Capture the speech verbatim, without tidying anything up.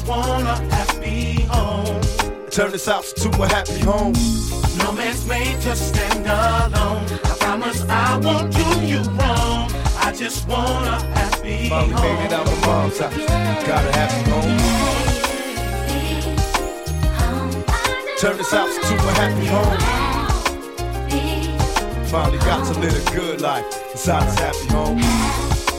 just want a happy home. Turn this house to a happy home. No man's made to stand alone. I promise I won't do you wrong. I just want a happy Mommy home. made it out of mom's house. Got a happy home. Turn this house to a happy home. Finally got to live a good life inside this happy home.